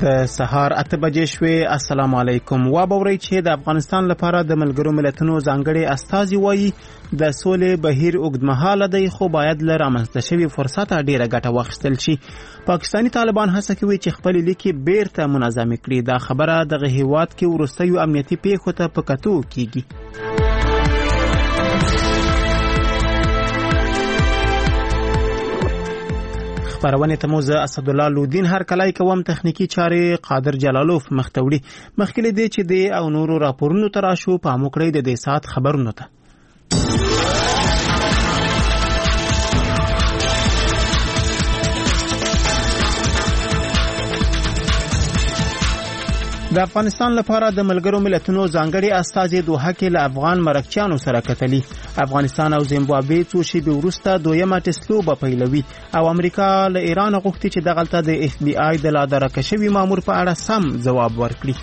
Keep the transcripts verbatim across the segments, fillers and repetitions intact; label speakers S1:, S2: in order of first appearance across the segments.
S1: د سهار اته بجې شوې. السلام علیکم. وابورئ چې د افغانستان لپاره د ملګرو ملتونو ځانګړي استازي وایي د سولې بهیر اوږدمهاله دی، خو باید له رامنځته شوي فرصت ډیره ګټه واخیستل شي. پاکستاني طالبان هڅه کوي چې خپلې لیکې بیرته منظمې کړي. دا خبره دغه هیواد کې وروستیو امنیتي پیښو ته په کتو کیږي. خبرونه ته مو زه اسدالله لودین هر کلای کوم. تخنیکی چارې قادر جلالوف مختوړي. مخکې دې چې د او نورو راپورونو تراشو په موکړې د دې سات خبرونه ته د افغانستان لپاره د ملګرو ملتونو ځانګړي استازي دوحه کې له افغان مرکچیانو سره کتلي. افغانستان او زیمبابوې څو شېبې وروسته دویمه ټسټ لوبه پیلوي او امریکا له ایران غوښتي چې دغلته د اف بی آی د لا درکه شوي مامور په اړه سم ځواب ورکړي.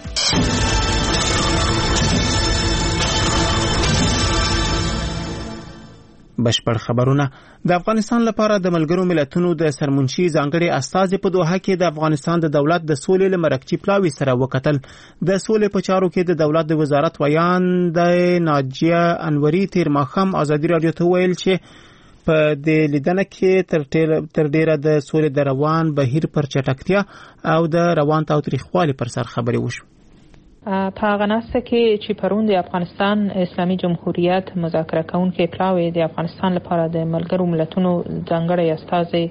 S1: بشپړ خبرونه. د افغانستان لپاره د ملګرو ملتونو د سرمنشي ځانګړي استازي په دوحه کې د افغانستان د دولت د سولې له مرکچی پلاوي سره وکتل. د سولې په چارو کې د دولت د وزارت ویان د ناجیه انوري تیر ماښام ازادي رادیو ته ویل چې په دې لیدنه کې تر ډیره د سولې د روان بهیر پر چټکتیا او د روان تاوتریخوالي پر سر خبرې وشو.
S2: په هغه ناسته کې چې پرون د افغانستان اسلامي جمهوریت مذاکره کوونکي پلاوی د افغانستان لپاره د ملګرو ملتونو ځانګړي استازي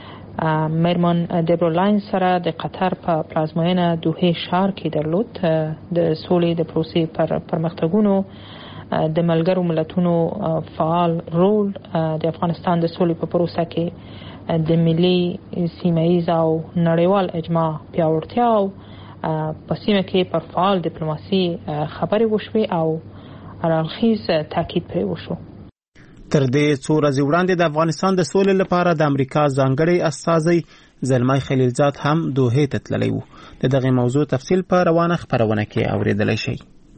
S2: میرمن دبرولاین سره د قطر په پلازمینه دوحه ښار کې درلود. د سولې د پروسې پر پرمختګونو د ملګرو ملتونو فعال رول د افغانستان د سولې په پروسه کې د ملي سیمه‌ایز او نړیوال اجماع پیاوړتیا او په سیمه کې پر فعال ډیپلوماسي خبرې وشوي او اړخیز تاکید پرې وشو.
S1: تر دې څو ورځې وړاندې د افغانستان د سولې لپاره د امریکا ځانګړي استازي زلمای خلیلزاد هم دوحه ته تللی و. د دغه موضوع تفصیل په روانه خبرونه کې اوریدلای شئ.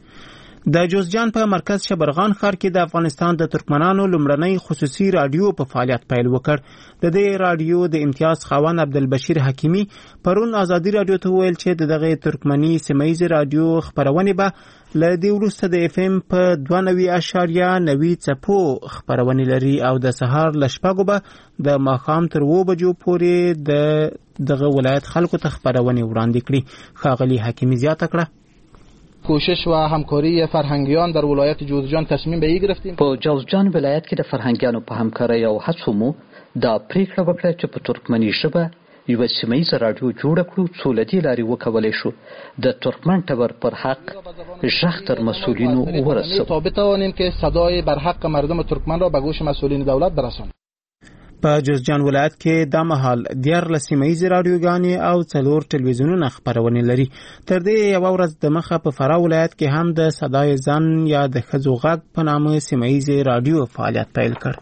S1: د جوزجان په مرکز شبرغان ښار کې د افغانستان د ترکمنانو لومړنۍ خصوصي رادیو په فعالیت پیل وکړ. د دې رادیو د امتیاز خاوند عبدالبشیر حکیمی پرون ازادي رادیو ته ویل چې دغه ترکمنی سیمایي رادیو خبرونه به ل دې وروسته د اف ام په دوه نوي اعشاریه نوي څپو خبرونه لري او د سهار ل شپږو به د ماښام تر اوه بجو پورې د دغه ولایت خلکو ته خبرونه وړاندې کړي. ښاغلي حکیمی زیاته کړه
S3: کوشش و همکاری فرهنگیان در ولایت جوزجان تصمیم به این گرفتیم.
S4: په جوزجان ولایت کې د فرهنګیانو په همکارۍ او هڅو مو دا پریکړه وکړه چې په ترکمني ژبه یو سیمه‌ایزه رادیو جوړ کړو څو له دې لارې وکولای شو د ترکمن ټبر پر حق ژغ تر مسئولینو ورسوو
S3: تا بتوانیم که صدای بر حق مردم ترکمن را به گوش مسئولین دولت برسانیم.
S1: په جوزجان ولایت کې د مهال دیارلس سیمه‌ایزې رادیوګانې او څلور ټلویزیونونه خبرونه لري. تر دې یوه ورځ د مخه په فراه ولایت کې هم د صدای زن یا د ښځو غږ په نامه سیمه‌ایزې رادیو فعالیت پیل کړ.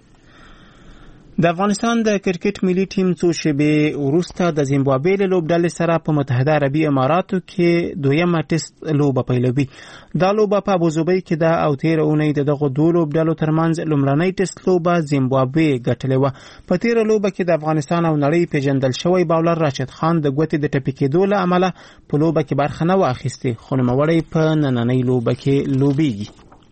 S1: د افغانستان د کرکټ ملي ټیم څو شېبې وروسته د زیمبابوې له لوبډلې سره په متحده عربي اماراتو کې دویمه ټسټ لوبه پیلوي. دا لوبه په ابوظبي کې ده او تېره اونۍ د دغو دوو لوبډلو ترمنځ لومړنۍ ټسټ لوبه زیمبابوې ګټلې وه. په تېره لوبه کې د افغانستان او نړۍ پیژندل شوی باولر راشد خان د ګوتې د ټپي کېدو له امله په لوبه کې برخه نه واخیستې، خو نوموړی په نننۍ لوبه کې لوبیږي.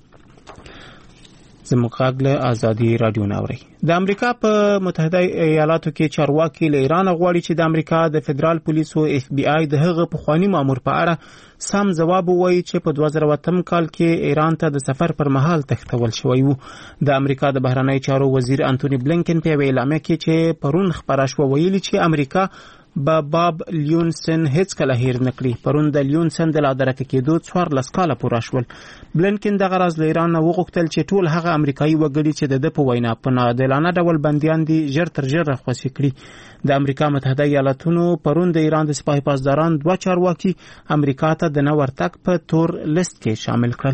S1: زموږ غږ له ازادي رادیو نه اورئ. د امریکا په متحده ایالاتو کې چارواکي له ایران غواړي چې د امریکا د فدرال پولیسو اف بی آی د هغه پخوانی مامور په اړه سم ځواب ووایي چې په دوه زره اتم کال کې ایران ته د سفر پر مهال تښتول شوی و. د امریکا د بهرنی چارو وزیر انټونی بلینکن په یوه اعلامیه کې چې پرون خپره شوه ویلي چې امریکا با باب لیونسن هیڅ کله هیر نکړي. پرون د لیونسن د لا درکه کېدو څوارلس کاله پوره شول. بلینکن دغه راز له ایران نه وغوښتل چې ټول هغه امریکایي وګړي چې د ده په وینا په ناعادلانه ډول بندیان دي ژر تر ژره خوشي کړي. د امریکا متحده ایالاتونو پرون د ایران د سپاه پاسداران دوه چارواکي امریکا ته د نه ورتګ په تور لیست کې شامل کړل.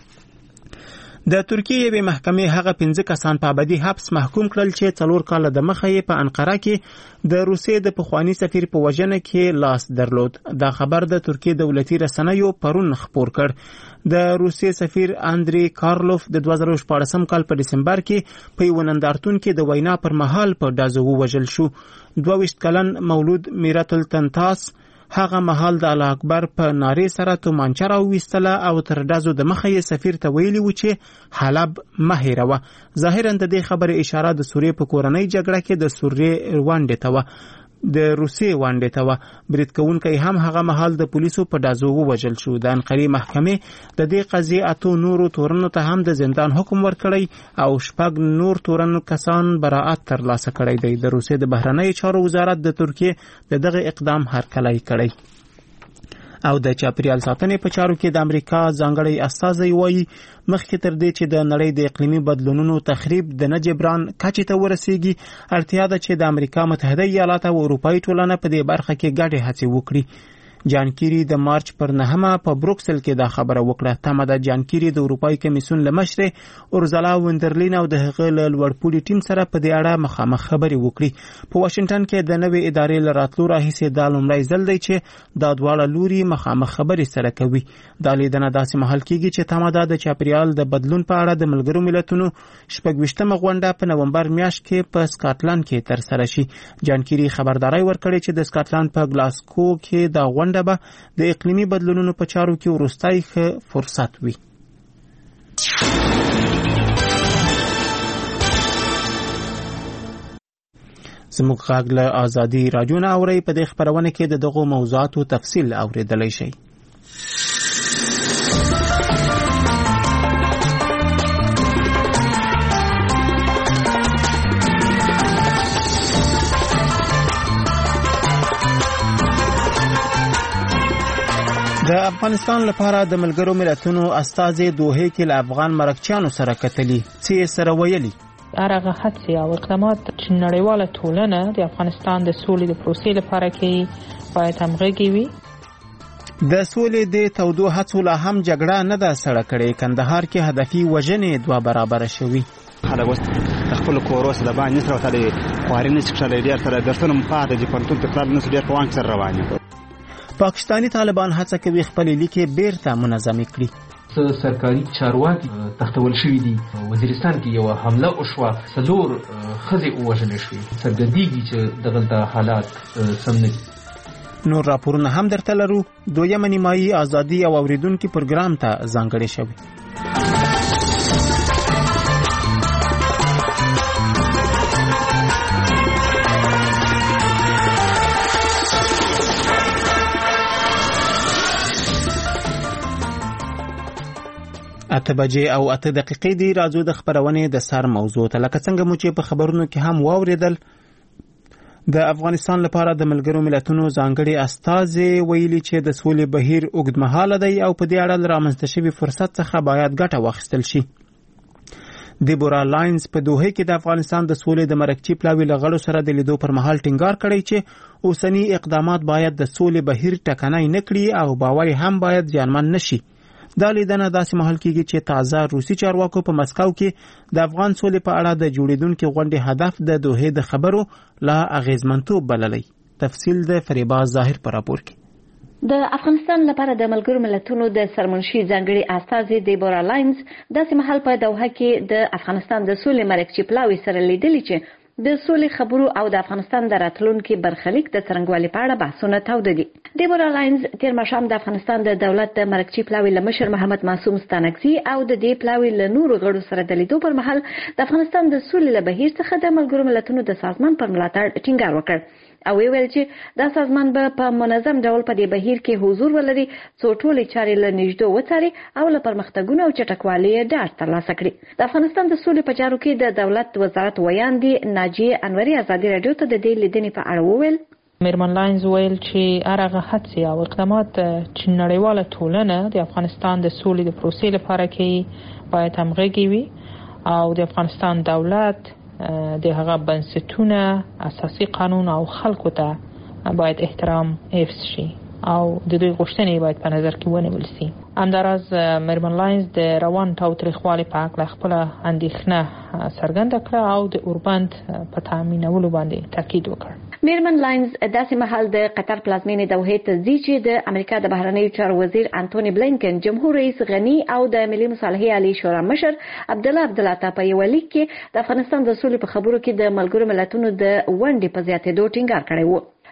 S1: د ترکیې یوې محکمې هغه پنځه کسان په ابدي حبس محکوم کړل چې څلور کاله د مخه یې په انقره کې د روسیې د پخوانی سفیر په وژنه کې لاس درلود. دا خبر د ترکیې دولتي رسنیو پرون خپور کړ. د روسیې سفیر اندری کارلوف د دوه زره شپاړسم کال په دسمبر کې په یو نندارتون کې د وینا پر مهال په ډزو وژل شو. دوه ویشت کلن مولود میرات التنتاس هغه مهال د الله اکبر په نارې سره تومانچه راوویستله او تر ډزو د مخه یې سفیر ته ویلي و چې حلب مه هېروه. ظاهرا د دې خبرې اشاره د سوریې په کورنۍ جګړه کې د سوریې ونډې ته وه د روسیې ونډې ته وه. برید کوونکی هم هغه مهال د پولیسو په ډزو ووژل شو. د انقرې محکمې د دې قضیې اتو نورو تورنو ته هم د زندان حکم ورکړی او شپږ نور تورن کسان براءت ترلاسه کړی دی. د روسیې د بهرنیو چارو وزارت د ترکیې د دغه اقدام هرکلی کړی او د چاپیریال ساتنې په چارو کې د امریکا ځانګړی استازی وایي مخکې تر دې چې د نړۍ د اقلیمي بدلونونو تخریب د نه جبران کچې ته ورسیږي، اړتیا ده چې د امریکا متحده ایالات او اروپایي ټولنه په دې برخه کې ګډې هڅې وکړي. جان کیری د مارچ پر نهمه په بروکسل کې دا خبره وکړه. تمه ده جان کیری د اروپایي کمیسیون له مشرې اورزلا وندرلین او د هغه له لوړپوړي ټیم سره په دې اړه مخامخ خبرې وکړي. په واشنگټن کې د نوې ادارې له راتلو راهیسې دا لومړی ځل دی چې دا دواړه لوري مخامخ خبرې سره کوي. دا لیدنه داسې مهال کېږي چې تمه ده د چاپیریال د بدلون په اړه د ملګرو ملتونو شپږ ویشتمه غونډه په نومبر میاشت کې په سکاټلند کې ترسره شي. جان کیری خبرداري ورکړې چې د سکاټلند په ګلاسکو کې دا غونډه به د اقلیمي بدلونونو په چارو کې وروستی ښه فرصت وي. زموږ غږ له آزادي راډیو نه اورئ. په دې خپرونه کې د دغو موضوعاتو تفصیل اوریدلی شئ. د افغانستان لپاره د ملګرو ملتونو استازي دوحې کې له افغان مرکچیانو سره کتلي. څه یې سره ویلي؟
S2: هغه هڅې او اقدامات چې نړیواله ټولنه د افغانستان د سولې د پروسې لپاره کوي باید همغږي وي.
S1: د سولې د تودو هڅو لا هم جګړه نه ده سړه کړې. کندهار کې هدفي وژنې دوه برابره شوي.
S5: خلک اوس د خپلو کورو سره د باندې سره ورته خواري نه شي کښلی. ډېر سره درسونه هم پاته دي، پوهنتون ته تلل نه شي، ډېر په وانک سره روان دي.
S1: پاکستانی طالبان هڅه کوي خپل لیکې بیرته منظم کړي.
S6: سرکاري چارواکي تختول شوی دي. وزیرستان کې یو حمله وشوه، څلور ښځې ووژل شوې. څرګندېږي چې دغلته حالات سم نه دي.
S1: نور راپورونه هم درته لرو. دویمه نیمایي ازادي او اوریدونکو پروګرام ته ځانګړې شوی. اته بجې او اته دقیقې دی. راځو د خبرونې د سر موضوع ته. لکه څنګه مو چې په خبرونو کې هم واوریدل، د افغانستان لپاره د ملګرو ملتونو ځانګړي استازي ویلي چې د سولې بهیر اوږدمهاله دی او په دې اړه له رامنځته شوي فرصت څخه باید ګټه واخیستل شي. دیبورا لاینز په دوحې کې د افغانستان د سولې د مرکچي پلاوي له غړو سره د لیدو پر مهال ټینګار کړی چې اوسنی اقدامات باید د سولې بهیر ټکنی نه کړي او باور هم باید زیانمن نشي. دا لیدنه داسې مهال کېږي چې تازه روسي چارواکو په مسکو کې د افغان سولې په اړه د جوړېدونکې غونډې هدف د دوحې د خبرو لا اغیزمنتوب بللی. تفصیل د فریبا ظاهر په راپور کې.
S7: د افغانستان لپاره د ملګرو ملتونو د سرمنشي ځانګړي استازي دیبورا لاینز داسې مهال په دوحه کې د افغانستان د سولې مرکچي پلاوي سره لیدلي چې د سولې خبرو او د افغانستان د راتلونکي برخلیک د څرنګوالي په اړه بحثونه تاوده دي. دیبورا لاینز تیر ماښام د افغانستان د دولت د مرکچي پلاوي له مشر محمد معصوم ستانکزي او د دې پلاوي له نورو غړو سره د لیدو پر مهال د افغانستان د سولې له بهیر څخه د ملګرو ملتونو د سازمان پر ملاتړ ټینګار وکړ او ویل چې دا سازمان به په منظم ډول په دې بهیر کې حضور ولري څو ټولې چارې له نږدې وڅاري او له پرمختګونو او چټکوالي ډاډ ترلاسه کړي. د افغانستان د سولې په چارو کې د دولت وزارت ویاندې ناجیه انوري ازادي راډیو ته د دې لیدنې په اړه وویل.
S2: میرمن لاینز ویل چې هغه هڅې او اقدامات چې نړیواله ټولنه د افغانستان د سولې د پروسې لپاره کوي باید همغږي وي او د افغانستان دولت د هغه بنسټونه، اساسي قانون او خلکو ته باید احترام حفظ شي او د دوی غوښتنې باید په نظر کې ونیول شي. همداراز میرمن لاینز د روان تاوتریخوالي په اړه خپل اندېښنه څرګنده کړه او د اوربند په تامینولو باندې تاکید وکړ.
S7: میرمن لاینز داسې مهال د قطر پلازمینې دوحې ته ځي چې د امریکا د بهرنیو چارو وزیر انټونی بلینکن، جمهور رئیس غني او د ملي مصالحې عالی شورا مشر عبدالله عبدالعطا په یو لیک کې د افغانستان د سولې په خبرو کې د ملګرو ملتونو د ونډې په زیاتېدو ټینګار کړی و.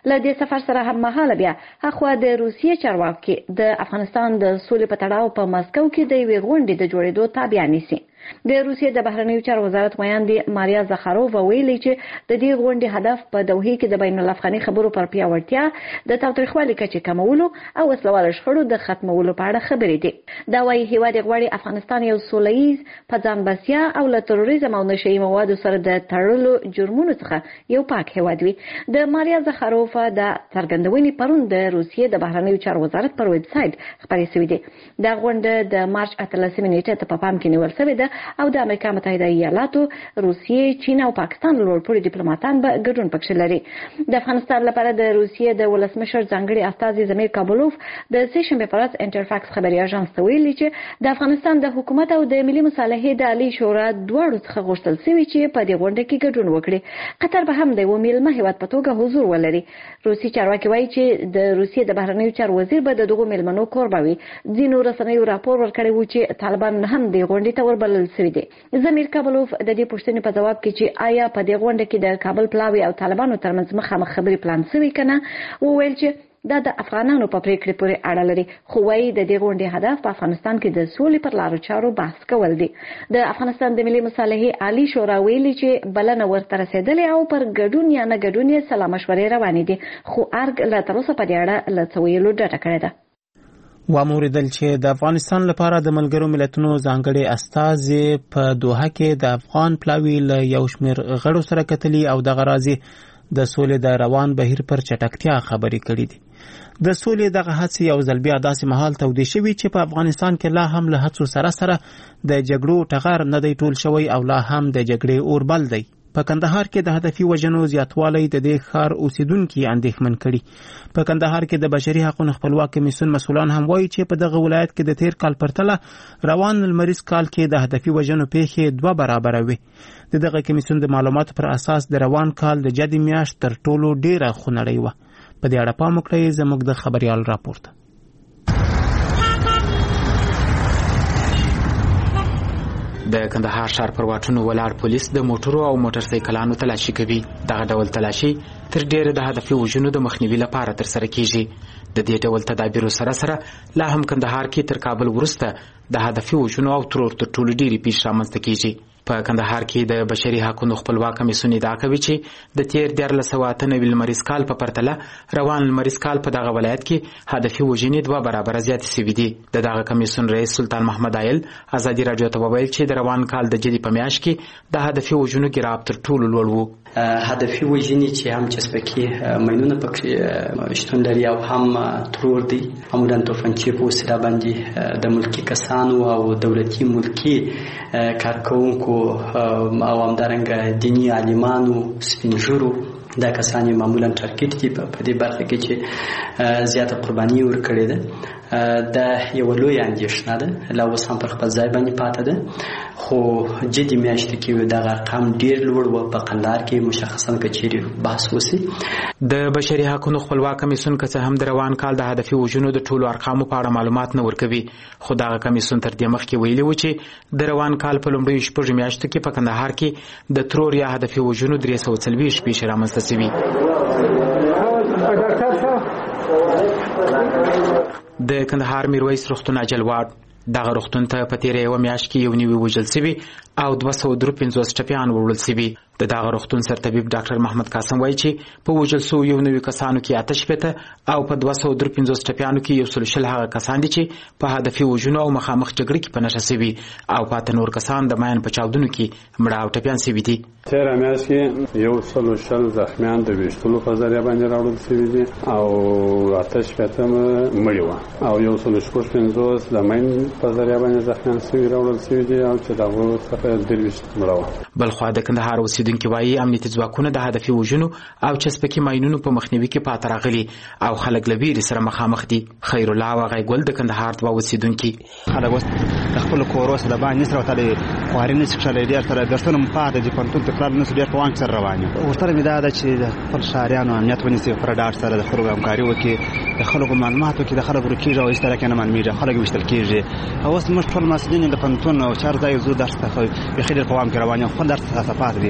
S7: له دې سفر سره هم مهاله بیا هغه د روسیې چارواکي د افغانستان د سولې په تړاو په مسکو کې د یوې غونډې د جوړېدو تابع نیسي. د روسیې د بهرنیو چارو وزارت ویاندې ماریا زخارووا ویلي چې د دې غونډې هدف په دوحې کې د بین الافغاني خبرو پر پیاوړتیا د تاوتریخوالي کچې کمولو او وسلوال شخړو د ختمولو په اړه خبرې دي. دا وايي هیواد غواړي افغانستان یو سولهییز په ځان بسیا او له تروریزم او نشهیي موادو سره د تړلو جرمونو څخه یو پاک هیواد وي. د ماریا زخارووا د څرګندونې پرون د روسیې د بهرنیو چارو وزارت پر ویب سایت خبرې شوې دي. دا غونډه د مارچ اتلسمې نیټې ته په پام کې نیول شوې ده او د امریکا متحده ایالاتو، روسیې، چین او پاکستان لوړپوړي ډیپلوماټان به ګډون پکښې لري. د افغانستان لپاره د روسیې د ولسمشر ځانګړي استازي زمیر کابلوف د سه شنبې په ورځ انټرفاکس خبري اژانس ته ویلي چې د افغانستان د حکومت او د ملي مصالحې د عالی شورا دواړو څخه غوښتل شوي چې په دې غونډه کې ګډون وکړي. قطر به هم د یو میلمه هیواد په توګه حضور ولري. روسي چارواکي وایي چې د روسیې د بهرنیو چارو وزیر به د دغو میلمنو کوربه وي. ځینو رسنیو راپور ورکړی و چې طالبان هم د غونډې ته وربلل شوي دي. زمیر کابلوف د دې پوښتنې په جواب کې چې آیا په دې غونډه کې د کابل پلاوي او طالبانو ترمنځ مخامخ خبرې پلان شوي کنه، وویل چې دا د افغانانو په پریکړې پورې اړه لري. خو وايي د دې غونډې هدف په افغانستان کې د سولې پر لارو چارو بحث کول دي. د افغانستان د ملي مصالحې عالی شورا ویلي چې بلنه ورته رسیدلې او پر ګډون یا نه ګډون یې سلا مشورې روانې دي، خو ارګ لا تر اوسه په دې اړه له څه ویلو ډډه کړې ده.
S1: واموریدل چې د افغانستان لپاره د ملګرو ملتونو ځانګړي استازي په دوحه کې د افغان پلاوي له یو شمېر غړو سره کتلي او د غرازي د سولې د روان بهیر پر چټکتیا خبرې کړې دي. د سولې دغه هڅې یو ځل بیا داسې مهال تودې شوي چې په افغانستان کې لا هم له هڅو سره سره د جګړو ټغر نه دی ټول شوی او لا هم د جګړې اور بل دی. په کندهار کې د هدفي وژنو زیاتوالی د دې ښار اوسیدونکي اندېښمن کړي. په کندهار کې د بشري حقوقو خپلواک کمیسیون مسؤلان هم وایي چې په دغه ولایت کې د تیر کال پرتله روان لمریز کال کې د هدفي وژنو پیښې دوه برابره وي. د دغه کمیسیون د معلوماتو پر اساس د روان کال د جدي میاشت تر ټولو ډیره خونړۍ وه. په دې اړه پام وکړئ زموږ د خبريال راپورته. د کندهار ښار پر واټونو ولاړ پولیس د موټرو او موټر سایکلانو تلاشي کوي. دغه ډول تلاشي تر ډیره د هدفي وژنو د مخنیوي لپاره ترسره کیږي. د دې ډول تدابیرو سره سره لا هم کندهار کې تر کابل وروسته د هدفي وژنو او ترور تر ټولو ډیرې پیښې رامنځته کیږي. په کندهار کې د بشري حقوقو خپلواک کمیسیون ادعا کوي چې د تیر دیارلس سوه اته نوي لمریز کال په پرتله روان لمریز کال په دغه ولایت کې هدفي وژنې دوه برابره زیاتې شوي دي. د دغه کمیسیون رئیس سلطان محمد عایل ازادي راډیو ته وویل چې د روان کال د جدي په میاشت کې د هدفي وژنو ګراف تر ټولو لوړ و.
S8: هدفي وژنې چې هم چسپکي ماینونه پکې شتون لري او هم ترور دي، عموما توفنچې په وسیله باندې د ملکي کسانو او دولتي ملکي کارکونکو او همدارنګه دینی عالمانو سپینږیرو دا کسان معمولا ټارګټ دي په دې برخه کې چې زیاته قرباني ورکړې ده. دا یو لوی اندېښنه ده، لا اوس هم پر خپل ځای باندې پاتې ده. خو جدي میاشت کې دغه ارقام ډیر لوړ و. په قندهار کې مشخصا کچېري بحث وسی.
S1: د بشري حقوقو خپلواک کمیسیون که څه هم د روان کال د هدفي وژنو د ټولو ارقامو په اړه معلومات نه ورکوي، خو دغه کمیسیون تر دې مخکې ویلي و چې د روان کال په لومړیو شپږو میاشتو کې په کندهار کې د ترور یا هدفي وژنو درې سوه څلوېښت پیښې رامنځته شوي. د کندهار میرویس روغتون اجلواډ دغه روغتون ته په تیره یوه میاشت کې یو نوي وژل شوي او دوه سوه درې پنځوس ټپیان وړل شوي. د دغه روغتون سرطبیب ډاکټر محمد قاسم وایي چې په وژل شوو یو نوي کسانو کې اته شپېته او په دوه سوه درې پنځوس ټپیانو کې یو سل شل هغه کسان دي چې په هدفي وژنو او مخامخ جګړې کې په نښه شوي او پاته نور کسان د ماین په چاودنو کې مړه او ټپیان شوي دي.
S9: تیره میاشت کې یو سل شل زخمیان د ویشتلو په ذریعه باندې راوړل شوي دي او اته شپېته مړي وه او یو سل شپږ پنځوس د ماین په ذریعه باندې زخمیان شوي راوړل شوي دي او چې د هغو څخه درویشت مړه وه. بلخوا د کندهار اوسیدونکي وایي امنیتي ځواکونه د هدفي وژنو او چسپکي ماینونو په مخنیوي کې پاته راغلي او خلک له ویرې سره مخامخ دي. خیر الله او غیګل د کندهار دوه اوسیدونکي
S5: خلک اوس د خپلو کورو سره د باندې نسره وتلې خواري نشي کښلی، ډېر سره درسونه مو پاته دي، پوهنتون ته تلل نسو ډېر په وانګ سره روان یو. ورسره مې دا ده چې د خپل ښاریانو امنیت ونیسي، خورا ډاډ سره د خلکو همکاري وکړي، د خلکو معلومات وکړي، د خلکو ورکېږي او هېڅ طرح کې نه معلومېږي، خلک ویشتل کېږي. اوس موږ ټول محصلین د پوهنتون او چار ځای زو درس ته بیخي ډېر په وام کې روان یو، خپل درس څخه پاتې دي.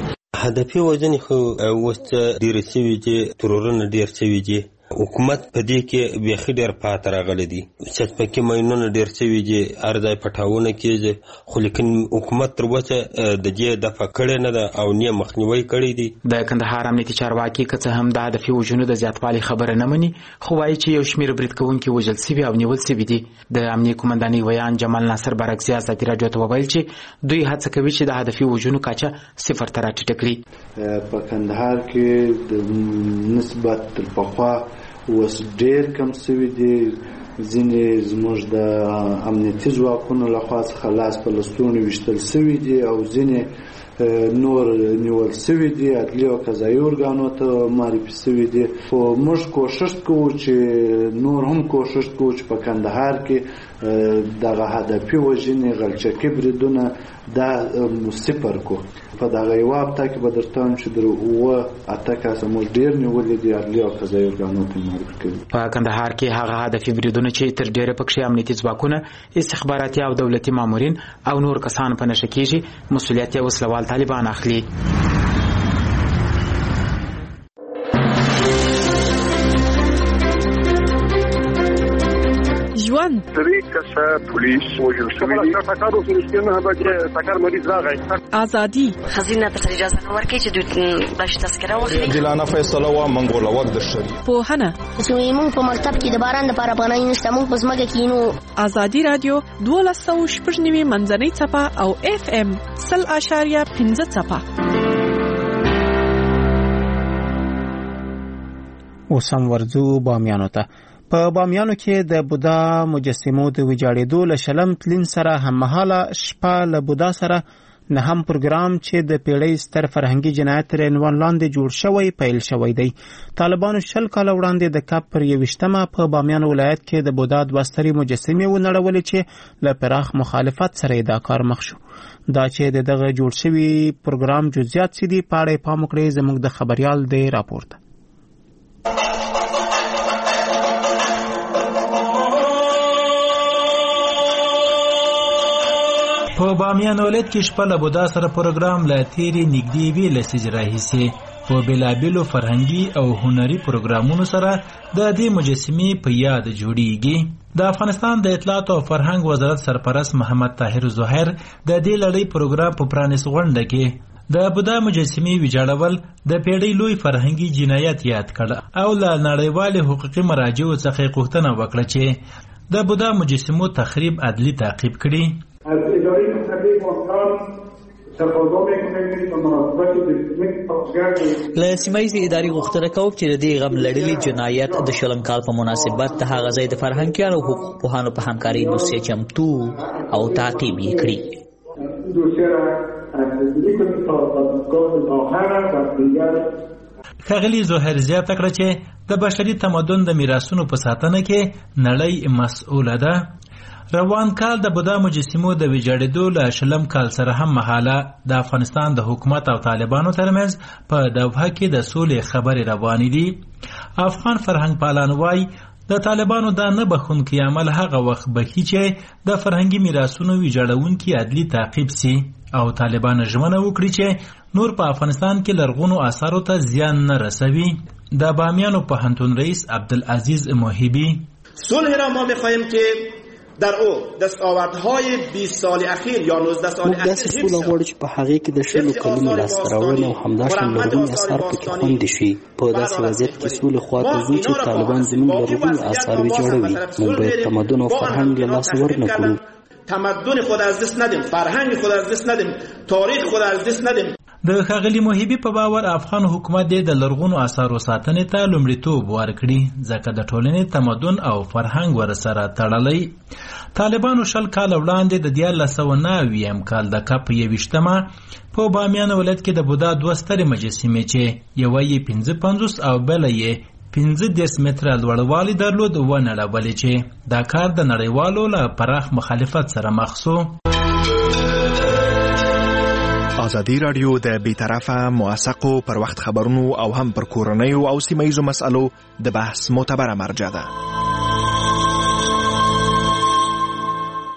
S10: هدفي وژنې خو اوس ډېرې شوي دي، ترورونه ډېر شوي دي. حکومت په دې کې بیخي ډېر پاتې راغلی دی. چسپکي ماینونه ډېر شوي دي، هر ځای پټاونه کېږي، خو لیکن حکومت تر اوسه د دې دفع کړې نه ده او نه مخنیوی کړی دی.
S11: د کندهار امنیتي چارواکي که څه هم د هدفي وژنو د زیاتوالي خبره نه مني، خو وایي چې یو شمېر برید کوونکي وژل سوي او نیول سوي دي. د امنیه قومندانۍ ویان جمال ناصر برعکسي ازادي راډیو ته وویل چې دوی هڅه کوي چې د هدفي وژنو کچه صفر ته راټیټه کړي.
S12: په کندهار کې د نسبت تر پخوا اوس ډېر کم سوي دي. ځینې زموږ د امنیتي ځواکونو لخوا څخه لاس په لستوڼي ویشتل سوي دي او ځینې نور نیول سوي دي، عدلي او قضایي ارګانو ته معرفي سوي دي. خو موږ کوشش کوو چې نور هم کوشش کوو چې په کندهار کې دغه هدفي وژنې غلچکي بریدونه دا صفر کو. په دغه یوه هفته کې به درته وایم چې در اووه اته کسه موږ ډېر نیولي دي، عدلي او قضایي ارګانو ته معرفي کوي.
S11: په کندهار کې هغه هدفي بریدونه چې تر ډېره پکښې امنیتي ځواکونه، استخباراتي او دولتي مامورین او نور کسان په نښه کېږي، مسؤلیت یې وسلوال طالبان اخلي.
S13: ژوند درې کسه پولیس وژل شوي دي. ټکر وشو چې نه به چې ټکر مریض راغی. ازادي
S14: خزینه ته اجازه نه ورکړي چې دوی باش تذکره واخلي.
S15: عادلانه فیصله و منګول وخت د شری.
S13: پوهنه
S16: چې موږ په مکتب کې د باران لپاره پناه نشته، موږ په ځمکه کې نو.
S13: ازادي رادیو دوه سوه شپږ نوي منځنۍ څپه او اف ام سل اشاریه پنځه څپه.
S1: اوس هم ورځو بامیانو ته. په بامیانو کې د بودا مجسمو د ویجاړېدو له شلم تلین سره هممهاله شپه له بودا سره نهم پروګرام چې د پیړۍ ستر فرهنګي جنایت تر عنوان لاندې جوړ شوی پیل شوی دی. طالبانو شل کاله وړاندې د کپ پر یویشتمه په بامیان ولایت کې د بودا دوه سترې مجسمې ونړولې چې له پراخ مخالفت سره دا کار مخ شو. دا چې د دغه جوړ شوي پروګرام جزئیات څه دي په اړه پام وکړئ، زموږ د خبریال دی راپورته.
S17: په بامیان ولایت کې شپه له بودا سره پروګرام له تیرې نږدې وی لسیج راهیسې په بېلابېلو فرهنګي او هنري پروګرامونو سره د دې مجسمې په یاد جوړیږي. د افغانستان د اطلاعات او فرهنګ وزارت سرپرست محمد طاهر ظاهر د دې لړۍ پروګرام په پرانیست غونډه کې د بودا مجسمې ویجاړول د پیړۍ لوی فرهنګي جنایت یاد کړ او له نړیوالې حقوقي مراجعو څخه غوښتنه وکړه چې د بودا مجسمو تخریب عدلي تعقیب کړي.
S18: از اداره مطلبه باستان تقاضا میکنیم که مناسبت دسمک
S19: له سیمایي ادارې غوښتنه کوم چې د دې غم لړلي جنایت د شلم کال په مناسبت د هغه ځای د فرهنګیانو او حقوق پوهانو په همکارۍ دوسیه چمتو او تعقیب یې کړي.
S18: دوسیه را تصدیق کنید تا دادگاه آخر و دیگر.
S17: ښاغلي ظاهر زیاته کړه چې د بشري تمدن د میراثونو په ساتنه کې نړۍ مسؤله ده. روان کال د بودا مجسمو د ویجاړېدو له شلم کال سره هم مهاله د افغانستان د حکومت او طالبانو ترمنځ په دوحه کې د سولې خبرې روانې دي. افغان فرهنګ پالان وایي د طالبانو دا نه بخښونکی عمل هغه وخت بخي چې د فرهنګي میراثونو ویجاړونکي عدلي تعقیب سي او طالبان ژمنه وکړي چې نور په افغانستان کې لرغونو آثارو ته زیان نه رسوي. د بامیانو پوهنتون رئیس عبدالعزیز موهبی:
S20: صلح را ما می‌خواهیم که در او دستاوردهای بیست سال اخیر یا نوزده سال اخیر
S21: داسې سوله غواړو چې په هغې کې د شلو کلونو لاسته راوړنې او همداشان لرغوني اثار پکې خوندي شي. په داسې وضعیت کې سولې خواته ځو چې طالبان زموږ لرغوني اثار ویجاړوي. موږ باید تمدن او فرهنګ له لاسه ورنه کړو.
S20: تمدن خود از دست ندیم، فرهنگ خود از دست ندیم، تاریخ خود از دست ندیم.
S17: د ښاغلي موهبي په باور افغان حکومت د لرغونو آثارو ساتنې ته لومړیتوب ورکړي ځکه د ټولنې تمدن او فرهنګ ورسره تړلی. طالبانو شل کال وړاندې د دیارلس سوه نهه اویایم کال د کپ یویشتمه په بامیان ولایت کې د بودا دوه سترې مجسمې چې یوه یې پنځه پنځوس او بله یې پنځه دېرش متره لوړوالی درلود ونړولې چې دا کار د نړیوالو له پراخ مخالفت سره مخ شو.
S22: ازادي رادیو د بیطرفه موثقو پر وخت خبرونو او هم پر کورنیو او سیمه‌ییزو مسألو د بحث معتبره مرجع ده.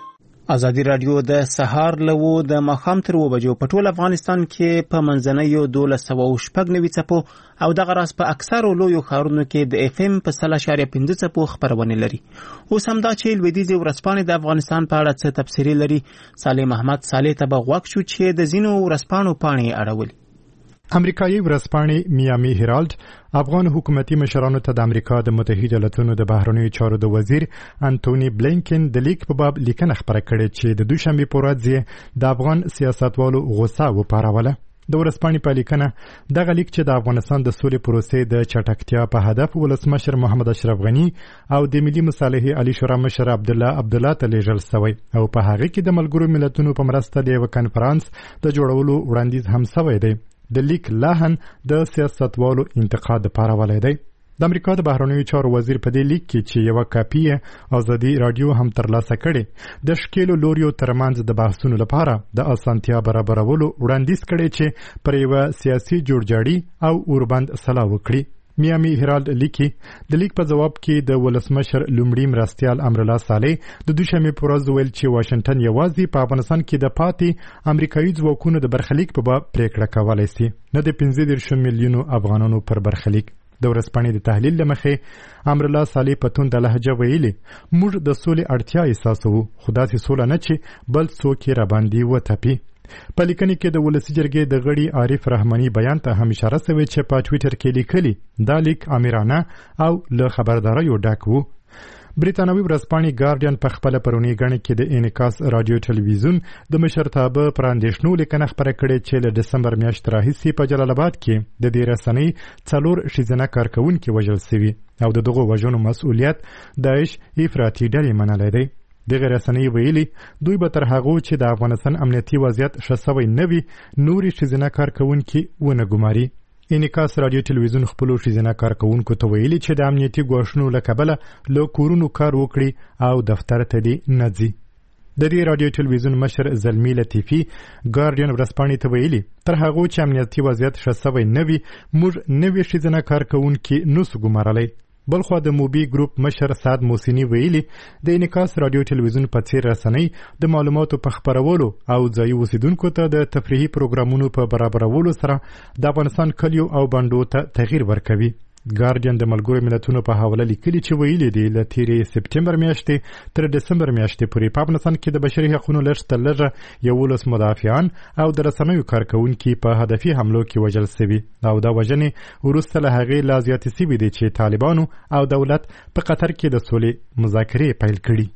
S1: ازادي رادیو د سهار لوو د ماخام تر و بجو په ټول افغانستان کې په منځنیو دولس سوه شپږ نوي څپو او دغه راز په اکثرو لویو ښارونو کې د اف ام په سل اشاریه پنځه څپو خپرونه لري. اوس همدا چې لویدیځې ورځپاڼې د افغانستان په اړه څه تبصرې لري. صالح محمد صالح ته به غوږ شو چې د ځینو ورځپاڼو پاڼې اړولي.
S3: امریکایي ورځپاڼې میامي هیرالډ افغان حکومتي مشرانو ته د امریکا د متحده ایالاتونو د بهرنیو چارو د وزیر انټونی بلینکن د لیک په باب لیکنه خپره کړې چې د دوشنبه په ورځ د افغان سیاستوالو غوسه وپاروله. د ورځپاڼې په لیکنه دغه لیک چې د افغانستان د سولې پروسې د چټکتیا په هدف ولسمشر محمد اشرف غنی او د ملي مصالحې علي شورا مشر عبد الله عبدالله ته لیږل شوی او په هغه کې د ملګرو ملتونو په مرسته د یو کنفرانس د جوړولو وړاندیز هم شوی دی. د لیک لاهن د سیاستوالو انتقاد لپاره ولای دی. د امریکا د بهرنیو چارو وزیر په دې لیک کې چې یو کاپی ازادي رادیو هم ترلاسه کړي د شکیلو لوریو ترمنځ د بحثونو لپاره د اسانتیا برابرولو وړاندیز کړي چې پر یو سیاسي جوړجاړي او اوربند سلا وکړي. میامي هیرالډ لیکي د لیک په جواب کې د ولسمشر لومړي مرستیال امرالله صالح د دوشنبه په ورځ ویل چې واشنگټن یوازې په افغانستان کې د پاتې امریکایي ځواکونو د برخلیک په باب پریکړه کولای شي نه د پنځه دېرش میلیونو افغانانو پر برخلیک. د ورځپاڼې د تحلیل لمخې امرالله صالح په تونده لهجه ویلي موږ د سولې اړتیا احساسوو خو داسې سوله نه چې بل څوک یې راباندې وتپي. په لیکنه کې د ولسی جرګې د غړي عارف رحماني بیان ته هم اشاره شوې چې په ټوئیټر کې لیکلي دا لیک امیرانه او له خبرداري ډک وو. بریتانوي ورځپاڼې ګارډین په خپل پرونی غړي کې د انعکاس رادیو ټلویزیون د مشرتابه پراندیشنو لیکنه خبره کړې چې له دسمبر میاشتې راهیسې په جلال آباد کې د دې رسنۍ څلور ښځینه کارکونکي وژل شوي او د دغو وژنو مسؤلیت داعش افراطي ډلې منلی دی. دغه رسنۍ ویلي دوی به تر هغو چې د افغانستان امنیتي وضعیت ښه سوی نه وي نورې ښځینه کارکونکي ونه ګماري. انعکاس رادیو ټلویزیون خپلو ښځینه کارکونکو ته ویلي چې د امنیتي ګواښونو له کبله له کورونو کار وکړي او دفتر ته دې نه ځي. د دې رادیو ټلویزیون مشر زلمی لطیفي ګارډین ورځپاڼې ته ویلي تر هغو چې امنیتي وضعیت ښه سوی نه وي موږ نوي ښځینه کارکونکي نسو ګمارلی. بلخوا د موبي ګروپ مشر سعد موسینی ویلي د انعکاس رادیو ټلویزیون په څیر رسنۍ د معلوماتو په خپرولو او ځایي اوسیدونکو ته د تفریحي پروګرامونو په برابرولو سره د افغانستان کلیو او بانډو ته تغییر ورکوي. ګارډین د ملګرو ملتونو په حواله لیکلي چې ویلي دي له تیرې سپټمبر میاشتې تر دسمبر میاشتې پورې په افغانستان کې د بشري حقوقو لږ تر لږه یولس مدافعان او د رسنیو کارکونکي په هدفي حملو کې وژل شوي او دا وژنې وروسته له هغې لا زیاتې شوي دي چې طالبانو او دولت په قطر کې د سولې مذاکرې پیل کړي.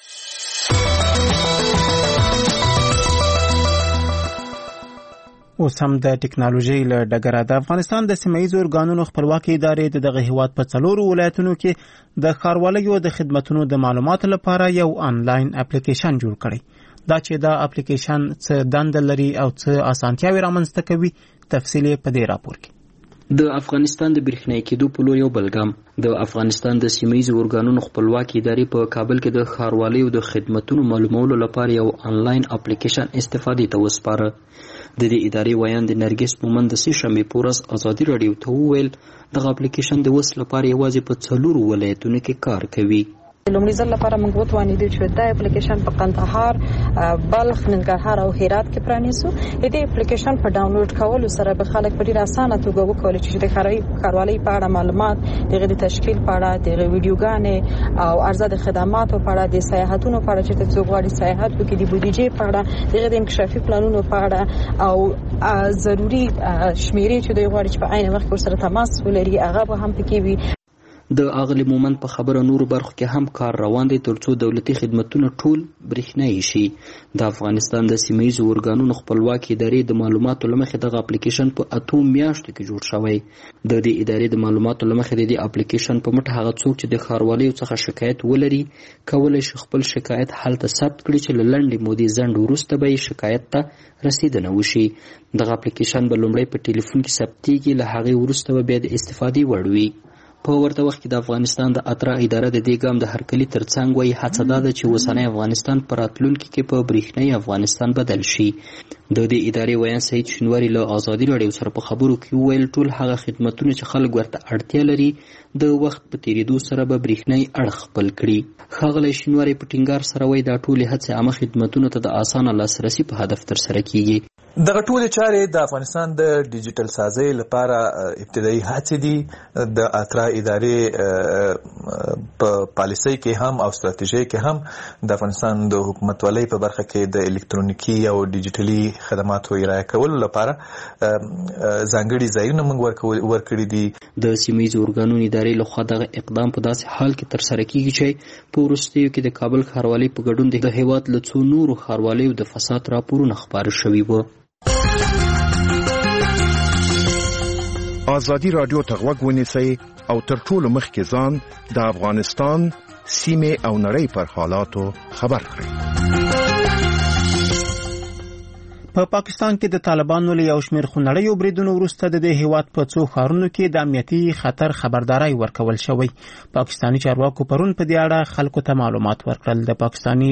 S1: اوس هم د ټکنالوژي له ډګره د افغانستان د سیمه‌ییزو ارګانونو خپلواکي ادارې د دغه هیواد په څلورو ولایتونو کې د ښاروالۍ د خدماتو د معلوماتو لپاره یو آنلاین اپلیکیشن جوړ کړی. دا چې دا اپلیکیشن څه دنده لري او څه اسانتیاوې رامنځته کوي تفصیل په دې راپور کې.
S4: د افغانستان د برېښنایي کېدو په لور یو بلګام د افغانستان د سیمه‌ییزو ارګانونو خپلواکي ادارې په کابل کې د ښاروالۍ د خدماتو معلومولو لپاره یو آنلاین اپلیکیشن استفادې ته وسپاره. د دې ادارې ویان د نرګس مومند د سې شنبې په ورځ ازادي راډیو ته وویل دغه اپلیکیشن د وس لپاره یوازې په څلورو ولایتونو کې کار کوي.
S23: لومړي ځل لپاره موږ وتوانیدو چې دا اپلیکیشن په قندهار، بلخ، ننګرهار او هرات کې پرانیسو. د دې اپلیکیشن په ډاونلوډ کولو سره به خلک په ډېر اسانه توګه وکولای شي چې د ښاروالۍ په اړه معلومات، دغه د تشکیل په اړه، دغه ویډیوګانې او عرضه د خدماتو په اړه، د سیاحتونو په اړه چې څوک غواړي سیاحت وکړي، د بودیجې په اړه، دغه د انکشافي پلانونو په اړه او ضروري شمیرې چې دوی غواړي چې په عین وخت کې سره تماس ولري هغه به هم پکې وي.
S4: د اغلی مومند په خبره نورو برخو کې هم کار روان دی ترڅو دولتي خدمتونه ټول برېښنایي شي. د افغانستان د سیمه‌ییزو ارګانونو خپلواکي ادارې د معلوماتو له مخې دغه اپلیکیشن په اتو میاشتو کې جوړ شوی. د دې ادارې د معلوماتو له مخې د دې اپلیکیشن په مټ هغه څوک چې د ښاروالۍ څخه شکایت ولري کولی شي خپل شکایت هلته ثبت کړي چې له لنډې مودې ځنډ وروسته به یې شکایت ته رسیدنه وشي. دغه اپلیکیشن به لومړی په ټلیفون کې ثبتېږي، له هغې وروسته به بیا د استفادې وړ وي. په ورته وخت کې د افغانستان د اترا اداره د دې ګام د هرکلي ترڅنګ وایي هڅه دا ده چې اوسنی افغانستان په راتلونکي کې په برېښنايي افغانستان بدل شي. د دې ادارې ویان سعید شینواري له ازادي راډیو سره په خبرو کې وویل ټول هغه خدمتونه چې خلک ورته اړتیا لري د وخت په تېرېدو سره به برېښنايي اړخ خپل کړي. ښاغلی شینواري په ټینګار سره وایي دا ټولې هڅې عامه خدمتونو ته د اسانه لاسرسي په هدف ترسره کیږي.
S2: دغه ټولې چارې د افغانستان د ډیجیټل سازۍ لپاره ابتدایي هڅې دي. د اترا ادارې په پالیسۍ کې هم او ستراتیژۍ کې هم د افغانستان د حکومتولۍ په برخه کې د الکترونیکي او ډیجیټلي خدماتو ارائه کولو لپاره ځانګړي ځایونه موږ ورکړي دي.
S4: د سیمهییزو ارګانونو ادارې لخوا دغه اقدام په داسې حال کې ترسره کیږي چې په وروستیو کې د کابل ښاروالۍ په ګډون د هیواد له څو نورو ښاروالیو د فساد راپورونه خپاره شوي وو.
S22: ازادي راډیو ته غوږ ونیسئ او تر ټولو مخکې ځان د افغانستان سیمې او نړۍ پر حالاتو خبر کړئ.
S1: په پاکستان کې د طالبانو له یو شمېر خونړیو بریدونو وروسته د دې هیواد په څو ښارونو کې د امنیتي خطر خبرداری ورکول شوی. پاکستاني چارواکو پرون په دې اړه خلکو ته معلومات ورکړل. د پاکستاني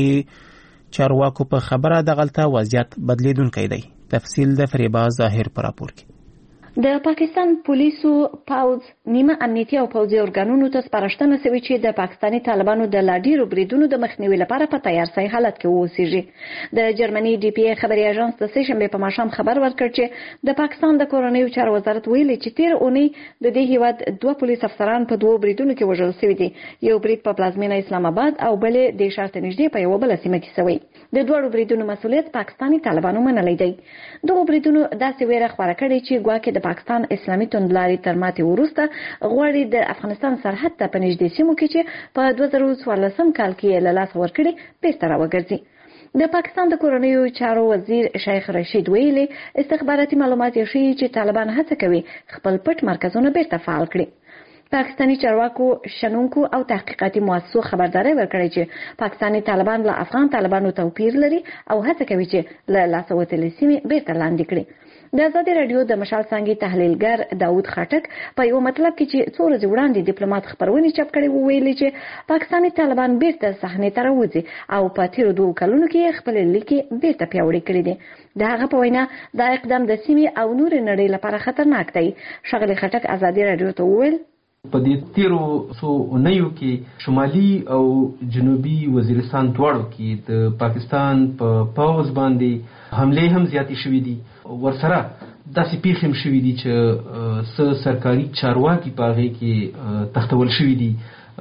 S1: چارواکو په خبره دغلته وضعیت بدلیدونکی دی. تفصیل د فریبا ظاهر پر راپور کې.
S6: د پاکستان پولیسو پوځ نیمه امنیتي او پوځي ارګانونو ته سپارښتنه شوې چې د پاکستاني طالبانو د لا ډیرو بریدونو د مخنیوي لپاره په تیارسۍ حالت کې واوسیږي. د جرمني ډي پی ای خبري اژانس د سه شنبه په ماښام خبر ورکړ چې د پاکستان د کورنیو چارو وزارت ویلي چې تیر اونۍ د دې هیواد دوه پولیس افسران په دوه بریدونو کې وژل شوي دي. یو برید په پلازمینه اسلام آباد او بل د شارت نږدې په یو بل سیمه کې شوی. د دوه بریدونو مسؤلیت پاکستاني طالبانو منلی دی. دغه بریدونو داسې ویره خپره کړې چې ګواکې د پاکستان اسلامي توندلاري تر ماتې وروسته غواړي د افغانستان سرحد ته په نږدې سیمو کې چې په دوه زره څوارلسم کال کې له لاسه ورکړي بیرته راوګرځي. د پاکستان د کورنیو چارو وزیر شیخ رشید ویلي استخباراتي معلومات یې ښیي چې طالبان هڅه کوي خپل پټ مرکزونه بیرته فعال کړي. پاکستاني چارواکو شنونکو او تحقیقاتي مؤسسو خبرداري ورکړې چې پاکستاني طالبان له افغان طالبانو توپیر لري او هڅه کوي چې له لاسه وتلې سیمې بیرته لاندې کړي. د ازادي راډیو د مشال څانګې تحلیلګر داود خټک په یو مطلب کې چې څو ورځې وړاندې ډیپلوماټ خبرونه چاپ کړي وو ویلي چې پاکستاني طالبان بیرته صحنې ته راوځي او په تیرو دوه کلونو کې خپل لیکي بیرته پیاوړي کړي دي. د هغه په وینا دا اقدام د سیمې او نور نړۍ لپاره خطرناک دی. ښاغلی خټک ازادي راډیو ته وویل
S7: په دې تیرو څو اونیو کې شمالي او جنوبي وزیرستان دواړو کې د پاکستان په پوځ باندې حمله هم زیاتې شوې دي. ورسره داسې پیښې هم شوې دي چې څه سرکاري چارواکي په هغې کې تختول شوي دي.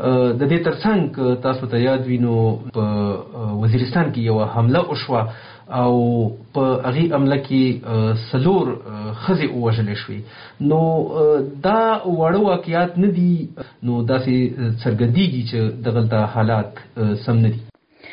S7: د دې ترڅنګ تاسو ته یاد وي نو په وزیرستان کې یوه حمله وشوه او په هغې حمله کې څلور ښځې ووژلې شوې. نو دا واړه واقعیات نه دي، نو داسې څرګندېږي چې دغلته حالات سم نه دي.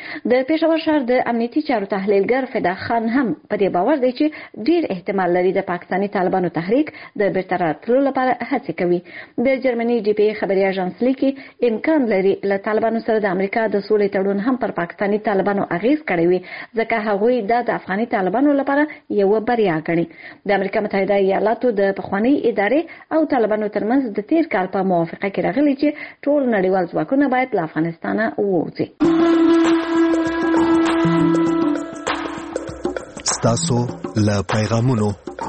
S6: د پېښور ښار د امنیتي چارو تحلیلګر فدا خان هم په دې باور دی چې ډیر احتمال لري د پاکستاني طالبانو تحریک د بیرته راتلو لپاره هڅې کوي. د جرمني ډي پی ای خبري اژانس لیکي امکان لري له طالبانو سره د امریکا د سولې تړون هم پر پاکستاني طالبانو اغیز کړی وي، ځکه هغوی دا د افغاني طالبانو لپاره یو بریا ګڼي. د امریکا متحده ایالاتو د پخواني ادارې او طالبانو ترمنځ د تیر کال په موافقه کې راغلي چې ټول نړیوال ځواکونه باید له افغانستانه ووځي.
S22: ستاسو له پیغامونو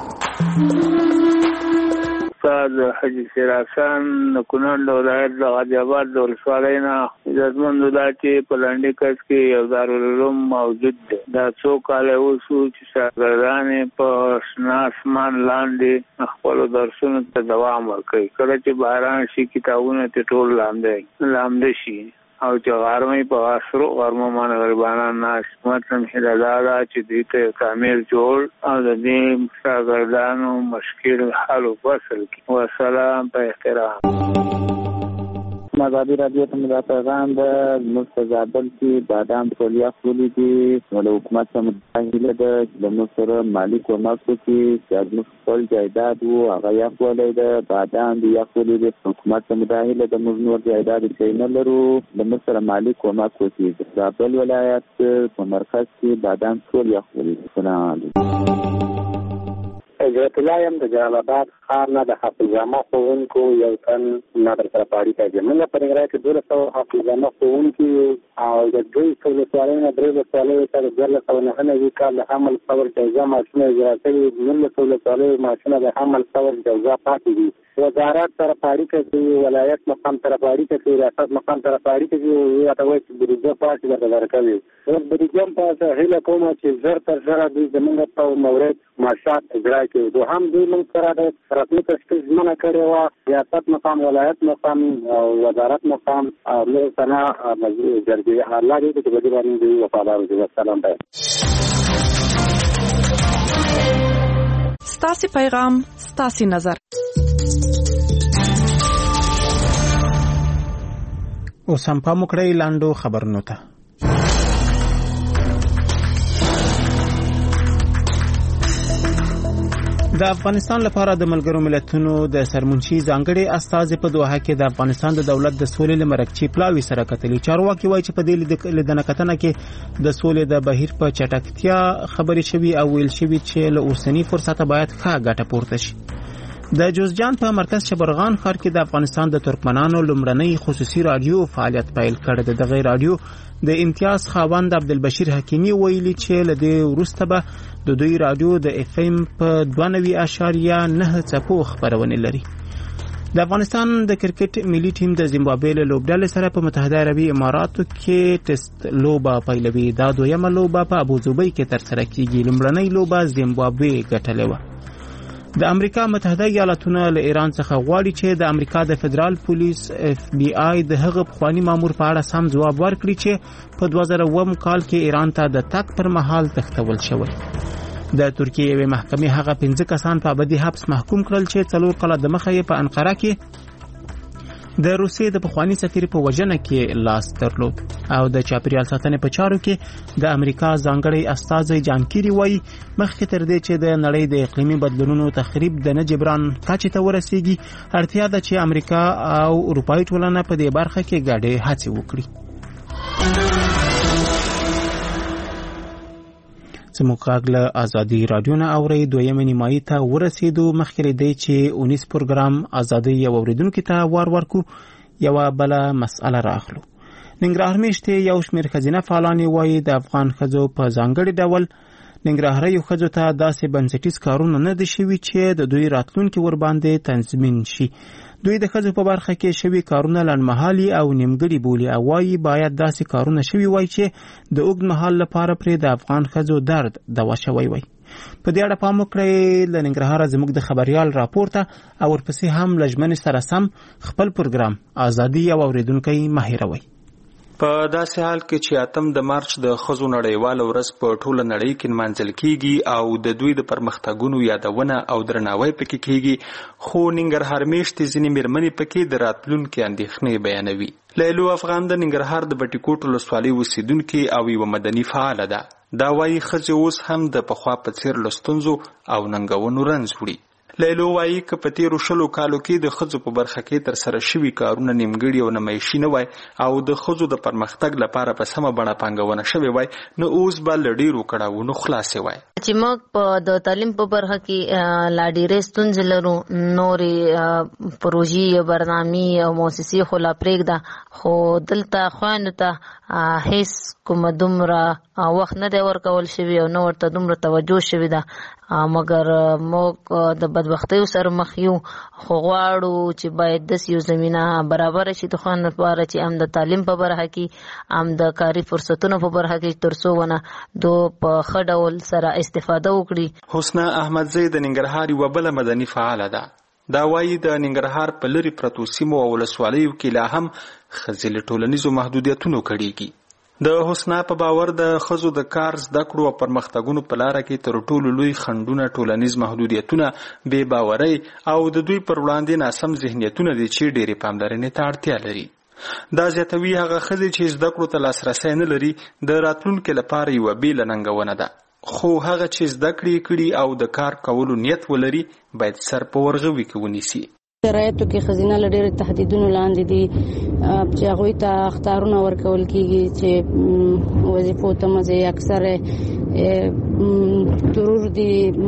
S24: استاد حاجی سراخان کونړ ولایت د غازی آباد د ولسوالۍ نه عزتمند دا چې په لنډي کس کې یو دارالعلوم موجود دی. دا څو کاله وشو چې شاګردان په شنه اسمان لاندې خپل درسونو ته دوام ورکوي. کله چې باران شي کتابونه ته ټول لاندې لاندې شي او چې غرمې په عصرو غرمو باندې غریبانان ناست. مطلب هیله دا ده چې دوی ته کامل جوړ او د دې شاګردانو مشکل حل و فصل کړي. وسلام په احترام.
S25: ازادي راډیو ته دا پیغام ده زموږ په زابل کې بادام ټول یخولي دي. نو د حکومت څخه هیله ده چې زموږ سره مالي کومک وکړي چې زموږ خپل جایداد و هغه یخولی ده. بادام دي یخولي دي. حکومت څخه هیله ده موږ نور جایداد شی نه لرو، زموږ سره مالي کومک وکړي. د زابل ولایت په مرکز کې بادام ټول یخولي دي. سلام علیکم. نجرت الله یم د جلال آباد ښار نه د حافظنامه ښوونکو یو تن ما در سره په اړیکه کې موږ په ننګرهار کې دولس سوه حافظنامه ښوونکي او د دوی ولسوالۍ نه درې ولسوالیو ته د دیارلس سوه نهه نوي کال د حمل ثور جوزا ماشینونه اجرا شوي نولس ولسوالیو ماشینونه د حمل ثور جوزا پاتې دي. وزارت سره په اړیکه کې ولایت مقام سره په اړیکه کې ریاست مقام سره په اړیکه کې راته وایي چې بودیجه پاتې درته درکوي. اوس بودیجه هم په هیله کوم چې زر تر زره دوی زموږ په مورد معاشات اجرا کړي. دوهم دوی موږ سره د رسمي تشکیل ژمنه کړې وه، ریاست مقام، ولایت مقام او وزارت مقام او نور ثنا جرګې الله دې چې په دې باندې دوی وفادار وي. والسلام دی.
S5: ستاسې پیغام ستاسې نظر.
S1: اوس هم پام وکړئ لاندو خبرونو ته. د افغانستان لپاره د ملګرو ملتونو د سرمنشي ځانګړي استازي په دوحه کې د افغانستان د دولت د سولې لمرکچي پلاوي سره کتلي. چارواکي وایي چې په دې لیدنه کتنه کې د سولې د بهیر په چټکتیا خبرې شوي او ویل شوي چې له اوسنی فرصته باید ښه ګټه پورته شي. د جوزجان په مرکز شبرغان ښار کې د افغانستان د ترکمنانو لومړنۍ خصوصي رادیو فعالیت پیل کړ. د دغه رادیو د امتیاز خاوند عبدالبشیر حکیمی ویلي چې له دې وروسته به د دوی رادیو د اف ام په دوه نوي اعشاریه نه څپو خپرونې لري. د افغانستان د کرکټ ملي ټیم د زیمبابوې له لوبډلې سره په متحده عربي اماراتو کې ټیسټ لوبه پیلوي. دا دویمه لوبه په ابوظبي کې ترسره کیږي. لومړنۍ لوبه زیمبابوې ګټلې وه. د امریکا متحده ایالاتونه له ایران څخه غواړي چې د امریکا د فدرال پولیس اف بی آی د هغه پخوانی مامور په اړه سم ځواب ورکړي چې په دوه زره اووه کال کې ایران ته د تګ پر مهال تښتول شوی. د ترکیې یوې محکمې هغه پنځه کسان په ابدي حبس محکوم کړل چې څلور کاله دمخه یې په انقره کې د روسیې د پخوانی سفیر په وژنه کې لاس درلود. او د چاپیریال ساتنې په چارو کې د امریکا ځانګړی استازی جان کیری وایي مخکې تر دې چې د نړۍ د اقلیمي بدلونونو تخریب د نه جبران کچې ته ورسیږي، اړتیا ده چې امریکا او اروپایي ټولنه په دې برخه کې ګډې هڅې وکړي. زموږ غږ له ازادي رادیو نه اورئ. دویمه نیمایي ته ورسېدو. مخکې له دې چې اونیس پروګرام ازادي یو اورېدونکي ته وار ورکو، یوه بله مسئله راخلو. ننګرهار میشتې یو شمېر ښځینه فعالان وایي د افغان ښځو په ځانګړي ډول ننګرهاریو ښځو ته داسې بنسټیز کارونه نه دي شوي چې د دوی راتلونکي ورباندې تنظیم شي. دوی د ښځو په برخه کې شوي کارونه لنډمهالي او نیمګړي بولي او وایي باید داسې کارونه شوي وای چې د اوږد مهال لپاره پرې د افغان ښځو درد دوا شوی وای. په دې اړه پام وکړئ. له ننګرهاره زموږ د خبريال راپور ته او ورپسې هم له ژمنې سره سم خپل پروګرام ازادي او اوریدونکي مه هېروئ.
S8: په داسې حال کې چې اتم د مارچ د ښځو نړیواله ورځ په ټوله نړۍ کې نمانځل کیږي او د دوی د پرمختګونو یادونه او درناوی پکې کیږي، خو ننګرهار میشتې ځینې مېرمنې پکې د راتلونکي اندېښنې بیانوي. لیلو افغان د ننګرهار د بټي کوټ ولسوالۍ اوسیدونکې او یوه مدني فعاله ده. دا وایي ښځې اوس هم د پخوا په څېر له ستونزو او ننګونو رنځ وړي. لیلو وایي که په تیرو شلو کالو کې د ښځو په برخه کې ترسره شوي کارونه نیمګړي او نمایشي نه وای او د ښځو د پرمختګ لپاره په سمه بڼه پانګونه شوې وای، نو اوس به له ډېرو کړاوونو خلاصې وای.
S9: چې موږ په د تعلیم په برخه کې لا ډېرې ستونزې لرو، نورې پروژې برنامې او مؤسسې خو لا پرېږده، خو دلته خویندو ته هیڅ کومه دومره وخت نه دی ورکول شوي او نه ورته دومره توجه شوې ده. مګر موږ د بدبختیو سره مخ یو، خو غواړو چې باید داسې یو زمینه برابره شي د خویندو لپاره چې هم د تعلیم په برخه کې هم د کاري فرصتونو په برخه کې تر څو ونه دو په ښه ډول سره استفاده وکړي.
S8: حسنه احمدزی د ننګرهار یوه بله مدني فعاله ده. دا وایي د ننګرهار په لرې پرتو سیمو او ولسوالیو کې لا هم ښځې له ټولنیزو محدودیتونو کړېږي. د حسنا په باور د ښځو د کار زده کړو او پرمختګونو په لاره کې تر ټولو لوی خنډونه ټولنیز محدودیتونه، بې باورۍ او د دوی پر وړاندې ناسم ذهنیتونه دي چې ډېرې پاملرنې ته اړتیا لري. دا زیاتوي هغه ښځې چې زده کړو ته لاسرسی نه لري د راتلونکي لپاره یوه بېله ننګونه ده، خو هغه چې زده کړې کړي او د کار کولو نیت ولري باید سر په ورغوي کې ونیسي.
S10: شرایطو کې ښځینه له ډېرو تهدیدونو لاندې دي چې هغوی ته اخطارونه ورکول کېږي چې وظیفو ته مزې اکثر ترور دي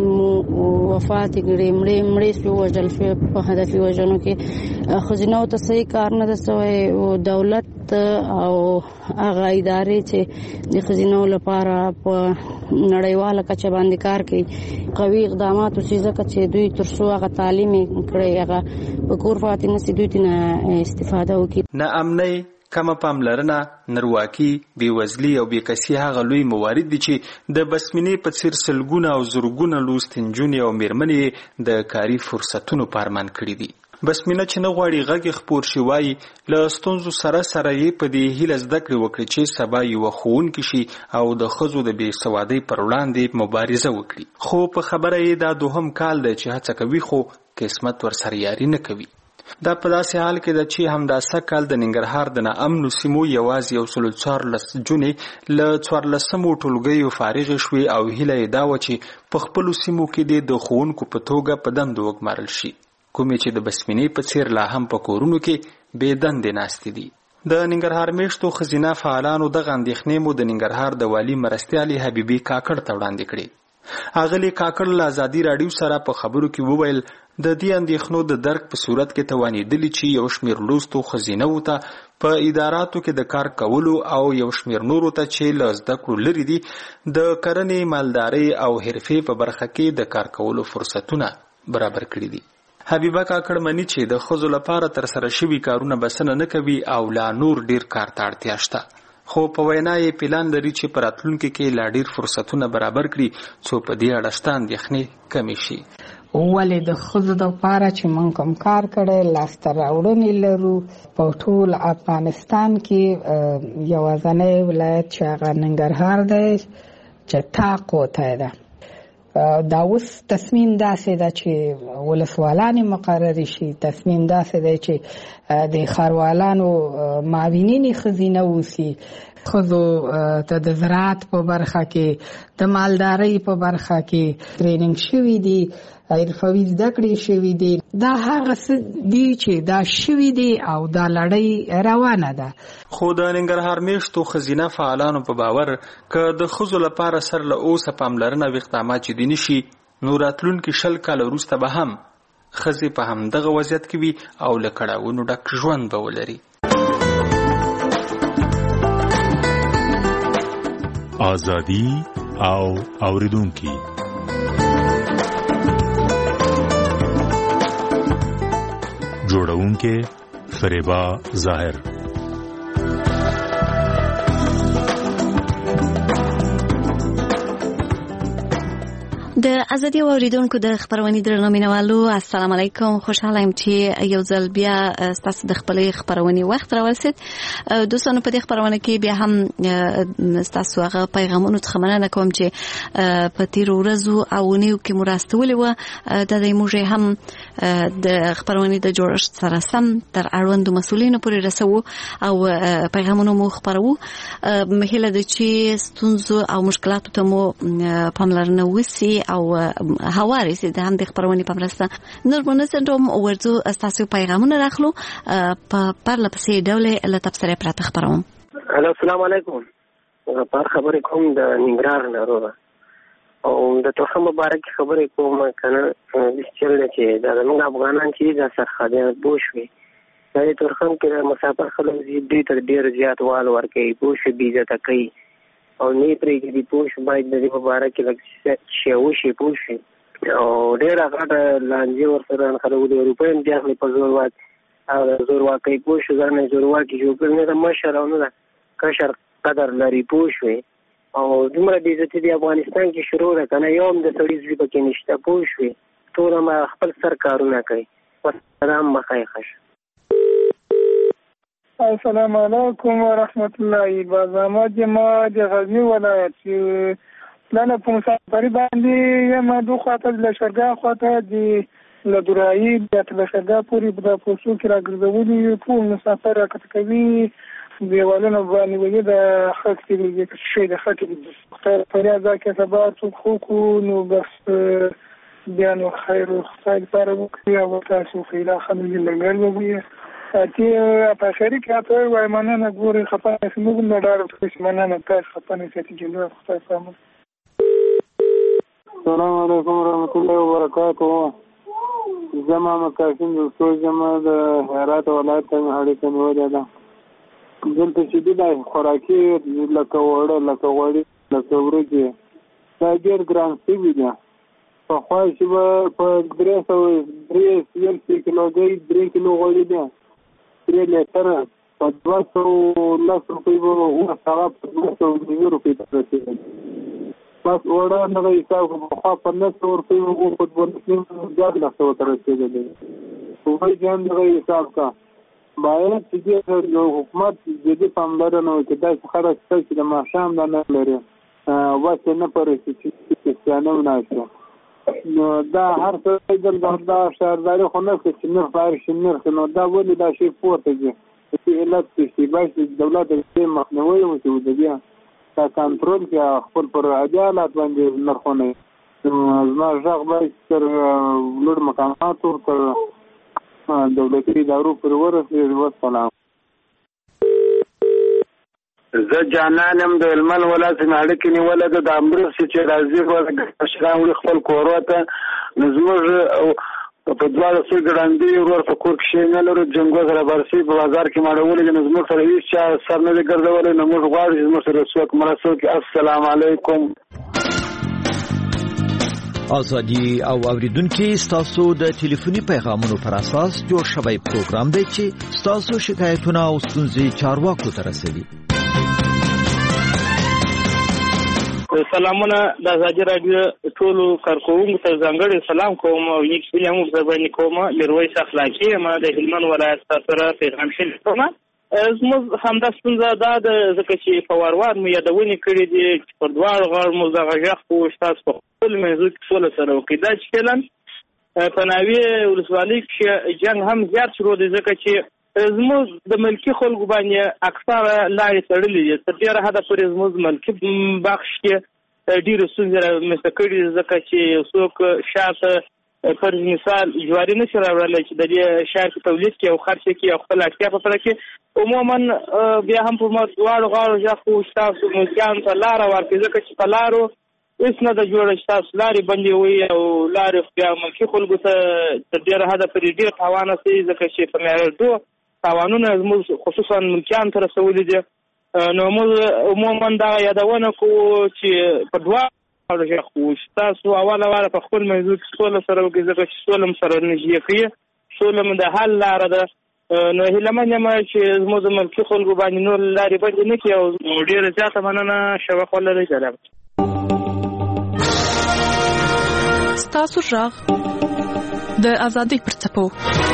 S10: وفات کړي مړې مړې شو وجل شو په هدفي وجنو کې خزینه او تصحیح کار نه دسوي او دولت او هغه ادارې چې د خزینه لپاره په نړیواله کچه باندې کار کوي قوي اقدامات او چیزه چې دوی تر څو هغه تعلیم کړي هغه په کور فاتنه سي دوی نه استفاده وکړي.
S8: نه امنۍ کمه پاملرنه نرواکي بېوزلي او بېکسي هغه لوی موارد دي چې د بسمینې په څېر سلګونه او زرګونه لوستې نجونې او مېرمنې د کاري فرصتونو په ارمان کړي دي. بسمینه چې نه غواړي غږ خپور شي وایي له ستونزو سره سره یې په دې هیله زده کړې وکړي چې سبا یوه ښوونکې شي او د ښځو د بېسوادۍ پر وړاندې مبارزه وکړي. خو په خبره یې دا دوهم کال دی چې هڅه کوي خو قسمت ورسره یاري نه کوي. دا په داسې حال کې ده چې همدا سږ کال د ننګرهار د ناامنو سیمو یوازې یو سل څوارلس جونې له څوارلسمو ټولګیو فارغې شوې او هیله یې دا وه چې په خپلو سیمو کې دې د ښوونکو په توګه په دندو وګمارل شي، کومې چې د بسمینې په څېر لا هم په کورونو کې بې دندې ناستې دي. د ننګرهار میشتو ښځینه فعالانو دغه اندېښنې مو د ننګرهار د والي مرستیالې حبیبي کاکړ ته وړاندې کړې. اغلې کاکړ له ازادي راډیو سره په خبرو کې وویل د دې اندېښنو د درک په صورت کې توانېدلي چې یو شمېر لوستو ښځینه‌وو ته په اداراتو کې د کار کولو او یو شمېر نورو ته چې له زده کړو لرې دي د کرنې، مالدارۍ او حرفې په برخه کې د کار کولو فرصتونه برابر کړي دي. حبیبه کاکړ مني چې د ښځو لپاره ترسره شوي کارونه بسنه نه کوي او لا نور ډیر کار ته اړتیا شته، خو په وینا یې پلان لري چې په راتلونکي کې لا ډیر فرصتونه برابر کړي څو په دې اړه شته اندېښنې کمې شي.
S11: ولې د ښځو دپاره چې موږ کوم کار کړی لاسته راوړنې لرو په ټول افغانستان کې یوازینی ولایت چې هغه ننګرهار دی چې طاق وتی ده. دا اوس تصمیم داسې ده چې ولسوالانې مقررې شي، تصمیم داسې دی چې د ښاروالانو معاونینې ښځینه اوسي، ښځو ته د زراعت په برخه کې د مالدارۍ په برخه کې ټریننګ شوي دي، حرفوي زده کړې شوي دي. دا هغه څه دي چې دا شوي دي او دا لړۍ روانه ده.
S8: خو د ننګرهار میشتو ښځینه فعالانو په باور که د ښځو لپاره سر له اوسه پاملرنه او اقدامات جدي نه شي نو راتلونکي شل کاله وروسته به هم ښځې په همدغه وضعیت کې وي او له کړاوونو ډک ژوند به ولري.
S12: ازادي او اوریدونکي جوړونکې فریبا ظاهر.
S5: د ازادي اوریدونکو د خبرونې درنو مینوالو السلام علیکم. خوشاله یم چې یو ځل بیا ستاسو د خپلې خبرونې وخت راورسید. دوستانو په دې خبرونه کې بیا هم ستاسو هغه پیغامونو څخه مننه کوم چې په تیرو ورځو او اونیو کې مو راستولي وه. دا دی موږ هم د خبرونې د جوړښت سره سم تر اړوندو مسؤلینو پورې رسوو او پیغامونو مو خپروو. هیله ده چې ستونزو او مشکلاتو ته مو پاملرنه وسي او هواري سي د هم د خبرونې په مرسته نور منځ هم ورته تاسو پیغامونه راخلو په پرله پسې ډول له تفسیر پراته خبروم.
S14: السلام علیکم. په خبرې کوم د ننګرهار ناروغه او د توخه مبارک خبرې کوم کنه د چل چې دا موږ افغانان چې د سرحدي بوشوي د تورخم کې د مسافر خلک دې تر ډیر زیات وال ورکې بوش بيزه تکي او نه پرې کې دی پوش باید د مبارک لږ شیوشي پوش او ډیر هغه لانجه ورسره خلک د اروپایم ځخلې په زور وات او زور واکې پوش ځنه زور واکې جوړ کړنه د مشرانو نه کشر قدر لري پوش وي او دومره د عزت دی افغانستان کې شروع ده کنه یو هم د سړي زوی پکې نشته پوش وي ټول ما خپل سر کارونه کوي. والسلام مخای خش.
S15: السلام علیکم ورحمت الله وبرکاته. جماعت د غزنی ولایت لنه په مسافر باندې یم دوه خاطر له شرګا خاطر دی له درایي د لشرګا پوری په پوسو کې راګرځولي په مسافر راکټ کوي دیوالونه باندې وګړي د خاص کې شي د خاطر خطر پریا ځکه سبا څوک خو نو بس بیا نو خیر او خیر پر وکړي او تاسو خیره خلک لګل وګړي چې په خیر کې اته وای مننه ګوري خپانه سمون نه ډار څه مننه تاسو خپانه چې جنو خدای سلام.
S13: السلام علیکم ورحمۃ اللہ وبرکاتہ. زما مکاشم د څو زما د هرات ولایت ته اړیکه نیولې ده. دلته چې د خوراکي لکه وړه لکه وړي لکه ورږي دا ډېر ګران شوي دي. پخوا چې به په درې سوه درې سوه کیلوګۍ درې کیلو غوړي دي درې لیټره په دوه سوه لس روپۍ به اوس هغه په دوه سوه نوي روپۍ ته رسېدل. بس وړه دغه حساب کړو پخوا په نهه سوه روپۍ به په دوه دیارلس سوه ته رسېدلی. وایي چې هم دغه حساب کا باید چې دې حکومت جدي پاملرنه وکړي. داسې خلک شته چې د ماښام دا نه لري بس یې نه پرېږدي چې کریسټیانه وناشته. نو دا هر څه دا شهرداري خو نه کړي چې نرخ باید شي نرخ. نو دا ولې دا شی پورته ځي چې علت چې باید دولت د دې مخنیوی وکړي د دې دا کنټرول کړي خپل پر عدالت باندې نرخونه. نو زما غږ باید تر لوړ مقاماتو تر دولتي ادارو پورې ورسېږي. والسلام.
S16: زه جانان یم د هلمند ولایت نه اړیکې نیولې ده. د مرستې چې راځي مشران وړي خپل کورو ته. نو زموږ په دواړه سوی ګړندي ورور په کور کې شی نه لرو. جنګو سره برسي په بازار کې ماړولې نو زموږ سره هېڅ چا سر نه دی ګرځولی. نو موږ غواړو چې زموږ سره څوک مرسته وکړي. السلام علیکم.
S18: ازادي او اوریدونکو ستاسو د ټلیفوني پیغامونو پر اساس جوړ شوی پروګرام دی چې ستاسو شکایتونه او ستونزې چارواکو ته رسوي.
S19: سلامونه د ازادي راډیو ټولو کارکوونکو ته ځانګړی سلام کوم او یک سلام ورباندې کوم. میرویس اخلاقي ما د هلمند ولایت سره پیغام شلیکوم. زموږ همدا ستونزه دا ده ځکه چې په وار وار مو یادونې کړې دي چې پر دواړو غاړو مو دغه غږ خو ستاسو په خپل منځو کې سوله سره وکړي. دا چې فعلا په ناوې ولسوالۍ کې جنګ هم زیات شروع دی ځکه چې زموږ د ملکي خلکو باندې اکثره لارې تړلې دي. تر ډېره حده پورې زموږ ملکي بخش کې ډېرې ستونزې رامنځته کړي ځکه چې یو څوک شاته فرض مثال جواري نشي راوړلی چې د دې شهر کې تولید کړي او خرڅ کړي او خپل اړتیا په پوره کړي. عموما بیا هم په دواړو غاړو ژغ خو ستاسو ملکیانو ته لاره ورکړي ځکه چې په لارو هېڅ نه ده جوړه چې تاسو لارې بندې وي او لارې بیا ملکي خلکو ته تر ډېره حده پورې ډېر تاوان رسوي ځکه چې په معیارېدو تاوانونه زموږ خصوصا ملکیانو ته رسولي دي. نو موږ عموما دغه یادونه کوو چې په دواړو غاړو ژغ خو ستاسو اوله واره په خپل موضوع کې سوله سره وکړي ځکه چې سوله مو سره نږدې کوي. سوله مو د حل لاره ده. نو هیله من یم چې زموږ د ملکي خلکو باندې نور لارې بندې نه کړي او ډېره زیاته مننه. شبق ولرئ. سلام.
S21: ستاسو غږ د ازادۍ پر څپو.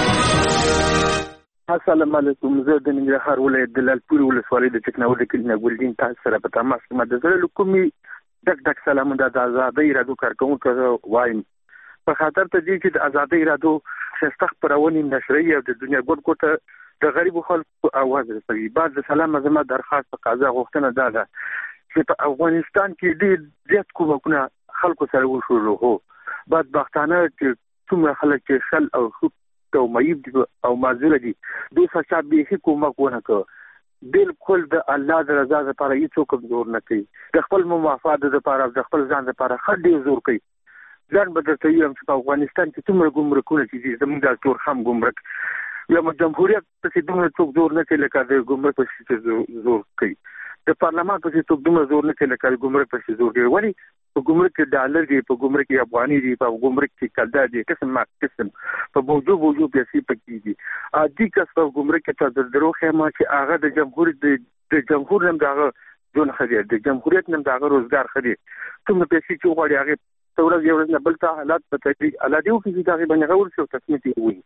S24: السلام علیکم. زه د ننګرهار ولایت د لعلپورې ولسوالۍ د ټکنالوژۍ کلینا ګلدین تاسو سره په تماس کې د زړه له کومې ډک ډک سلامونه د ازادۍ راډیو کارکوونکو وایم. په خاطر ته دې چې د ازادۍ راډیو ښایسته خپرونې نشري او د دنیا ګوټ ګوټه د غریبو خلکو اواز رسوي. بعد د سلام زما درخواست په قضا غوښتنه ده ده چې په افغانستان کې ډېر زیات کومکونه خلکو سره وشول. هو بدبختانه چې څومره خلک چې شل او او مېب دي او معذور دي دوی څخه به هیڅ کومک ونه کړ. بالکل د الله د رضا لپاره هیڅ کوم زور نه کوي. د خپل مفاد لپاره د خپل ځان لپاره خډې زور کوي. ځان به درته یم چې په افغانستان کې څومره ګمرکونه چې دي زموږ د تور خام ګمرک یا جمهوریت په دومره څوک زور نه کوي لکه د ګمرک په زور کوي. د پارلمان په څوک دومره زور نه کوي لکه د ګمرک په زور کوي. ولی په ګمرک کې ډالر دی، په ګمرک کې افغاني دی، په ګمرک کې کلدا دی، قسم ما قسم په بوجو بوجو پیسې پکې دي. ا دې کس په ګمرک کې تر درو خیمه چې هغه د جمهوریت د جمهور نم دغه جون خدي د جمهوریت نم دغه روزګار خدي څومره پیسې چې وړي هغه څورز یو نه بل ته حالات په تدریج الادیو کې دغه باندې غوړ شو تصمیم دی وي.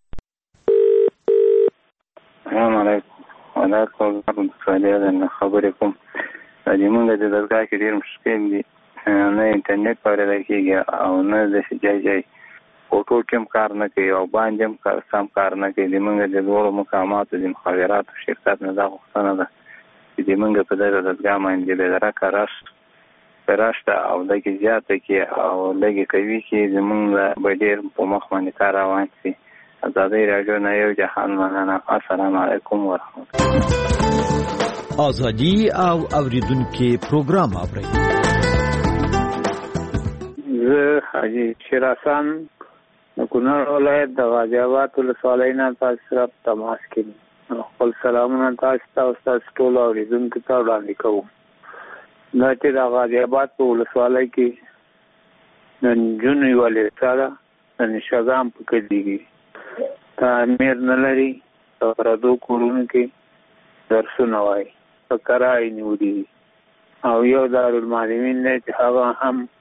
S26: السلام علیکم. وعلیکم السلام. سوالونه خبرې کوم. د موږ د دغه کې ډیر مشکل دي. نه انټرنیټ پرې کېږي او نه د ځای ځای فوټو کوم کار نه کوي او باندې هم کار سم کار نه کوي. د موږ د ډول مقامات د مخابراتو شرکت نه دا غوښتنه ده چې د موږ په دغه دغه باندې د راکا راش پراشته او دغه زیاته کې او لګي کوي چې زمونږ به ډېر په مخ باندې کار روان شي. ازادي راډیو نه یو جهان مننه. السلام علیکم ورحمت الله.
S18: ازادي او اوریدونکو پروګرام اوري.
S24: زه حاجی شیر حسن د کونړ ولایت د غازي آباد ولسوالۍ نه تاسو سره تماس کوي. خپل سلامونه تاسو ته او تاسو ټول اوریدونکو ته وړاندې کوم. دا چې د غازي آباد په ولسوالۍ کې د نجونو یوه لیسه ده، د نشهګام په کلي کې تعمیر نه لري، په پردو کورونو کې درسونه وایي، په کرایه نیولي دي، او یو دارالمعلمین دی چې هغه هم